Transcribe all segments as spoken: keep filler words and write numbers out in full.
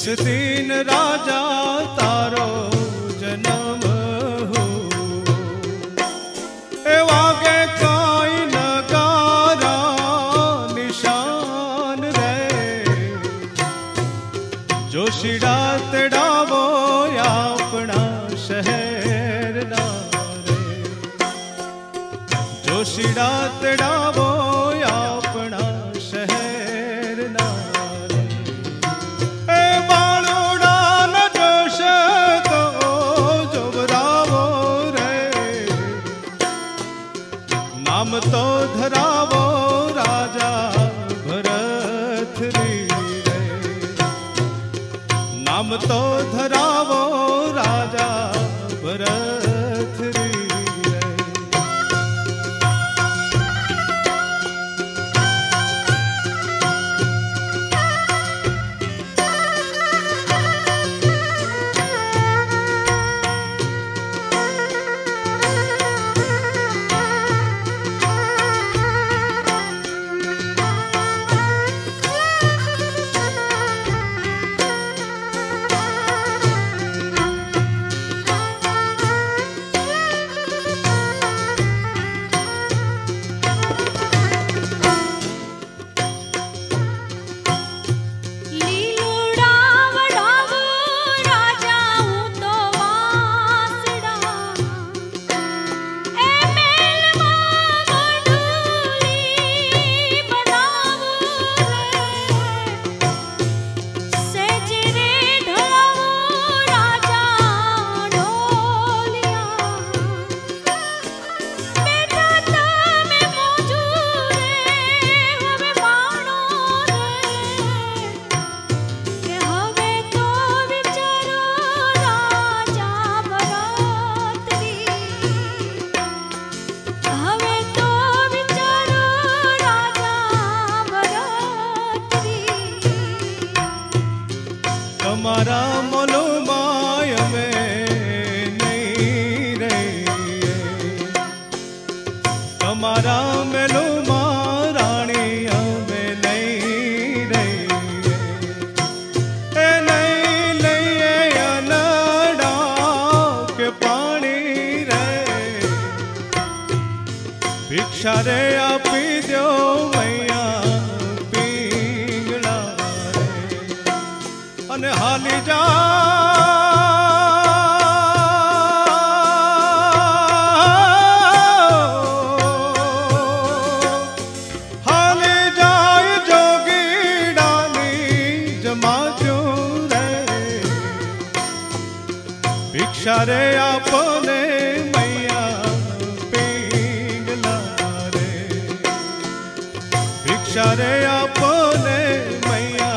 दिन राजा तारो जन्म हो ए वागे काई नगारा निशान रे जोशीड़ा तेड़ावो अपना शहर ना रे जोशीड़ा तेड़ावो अपना शहर ना नाम तो धरावो राजा भरत री रे नाम तो धरावो राजा भरत री रे हमारा मनो माय में नहीं रे हमारा मेलो महारानी में नहीं रे ए नहीं नहीं अनड़ा के पानी रे भिक्षा रे आपी दो मैया पींगड़ा रे हाली जा हाली जाए जोगी डाली जमा जो रे भिक्षा रे आपने मैया पींगला रे भिक्षा रे आपने मैया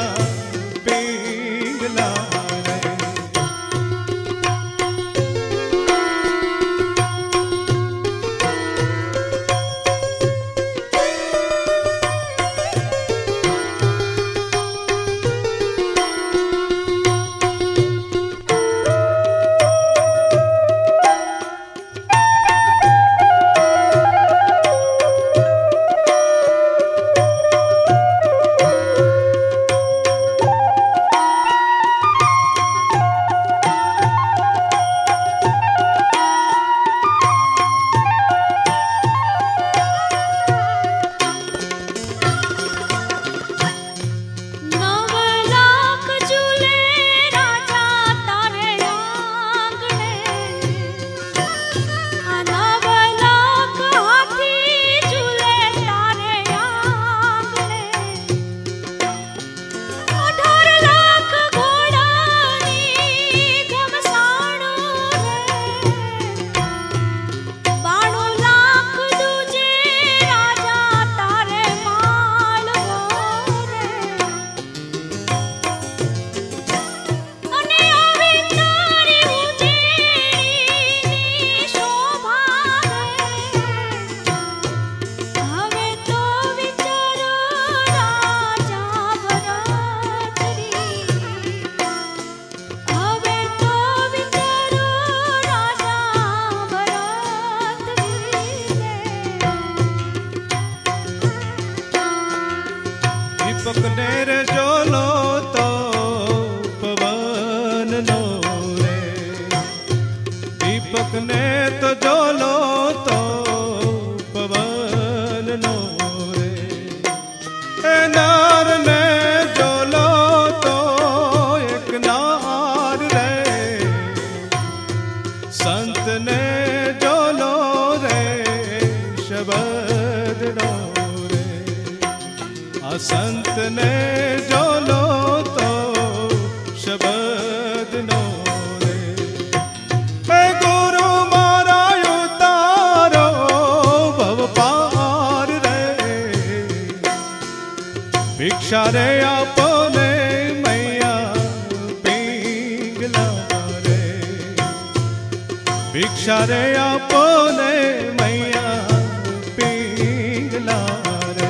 दीपक नेर जोलो तो पवन नो रे। ए नार ने जोलो तो एक नार रे, संत ने जोलो रे शब्द नो रे। आ संत ने जोलो तो शब्द नो रे। ए गुरु मारा उतारो भव पार रे, भिक्षा रे आपने मैया पिंगला रे। भिक्षा रे आपने मैया पिंगला रे।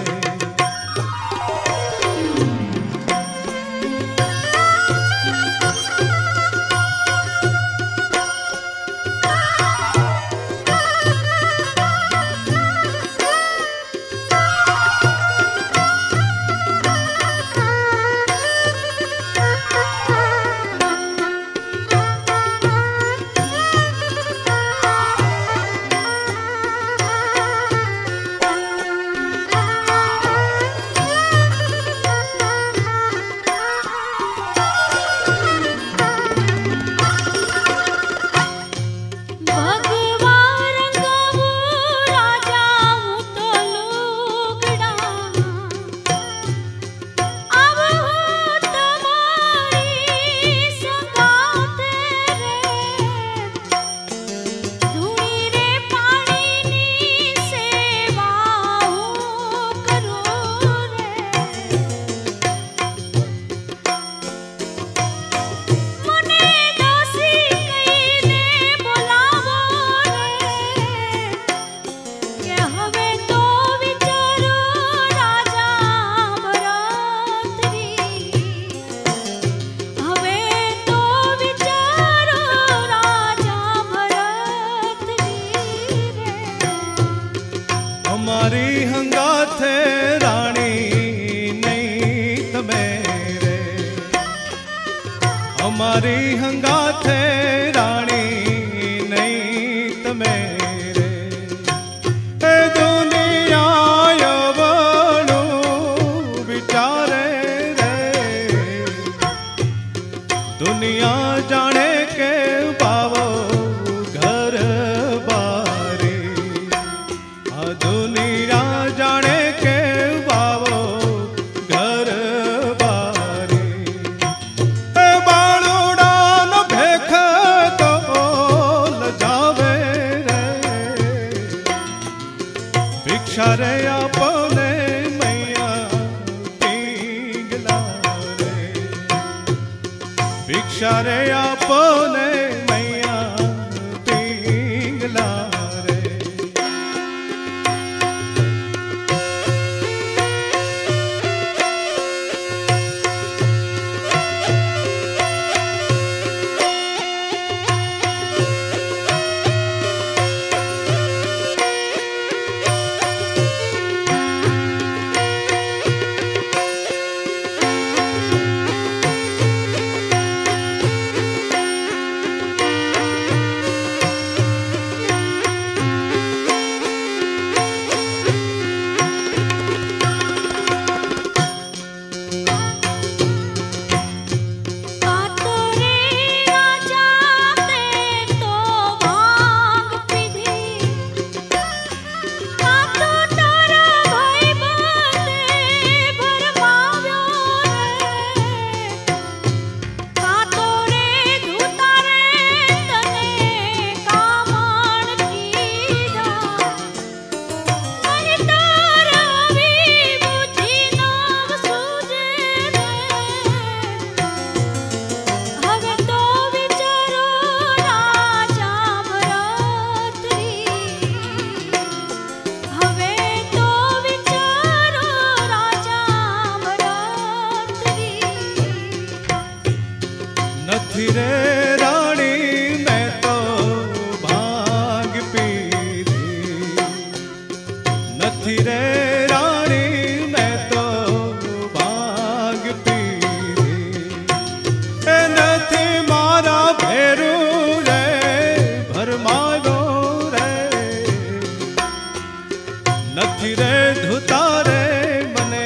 हमारी हंगाथे रानी नहीं तमे रे। हमारी हंगाथे रानी नहीं तमे रे। ए दुनिया यवनु विचारे रे, दुनिया जाने के पावो घर बारी। आ दुनिया जाने के पावो घर बारी। ए बालुड़ा न भेख तो लजावे रे, भिक्षा रे आपने मैया पिंगला रे। भिक्षा रे आपने मैया पिंगला रे। धुतारे मने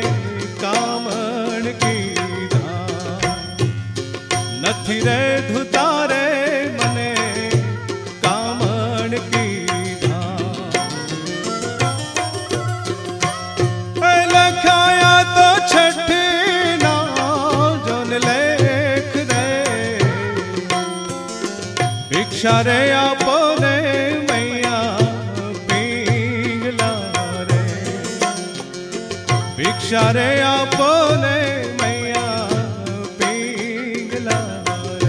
कामण कीधा नथी रे धुतारे मने कामण कीधा लखाया तो छठी ना जोन लेख रे भिक्षा रे आपो ने मैया पिंगला रे भिक्षा रे आपो ने मैया पिंगला रे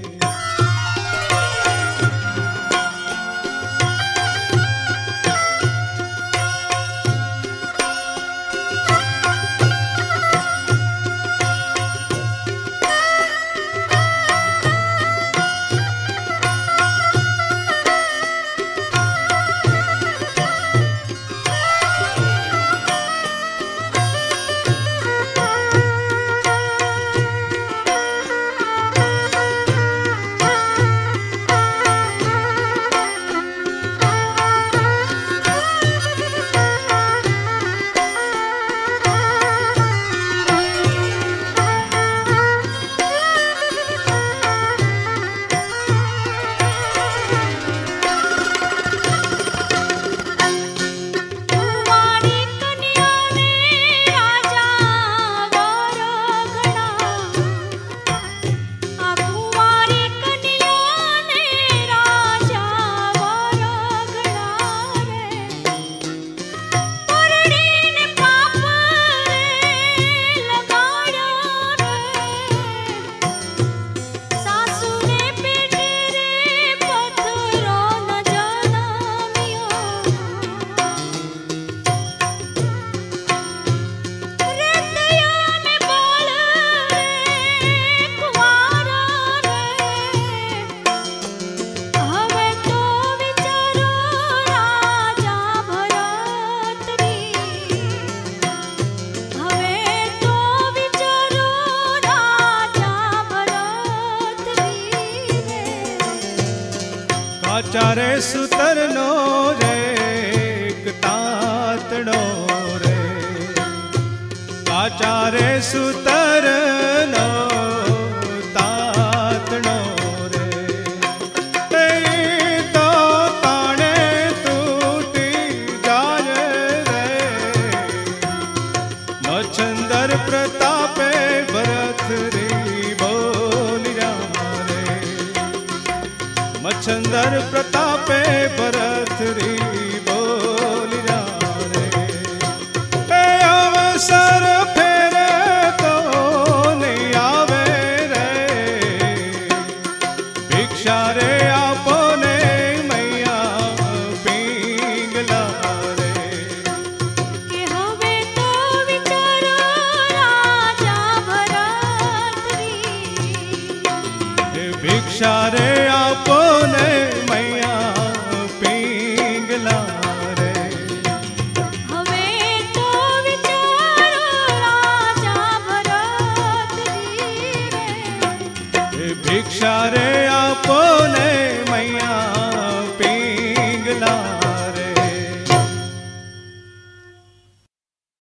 काचारे सुतर नो रे तातड़ो रे काचारे सुतर नो तातड़ो रे तो ताणे तूटी जाय रे मच्छंदर प्रतापे भरत री बोलिया रे मच्छंदर प्रतापे भरत री बोलिया रे अवसर फेरे तो नहीं आवे रे भिक्षा रे आपो ने मैया पिंगला रे के हवे तो विचारो राजा भरत री भिक्षा रे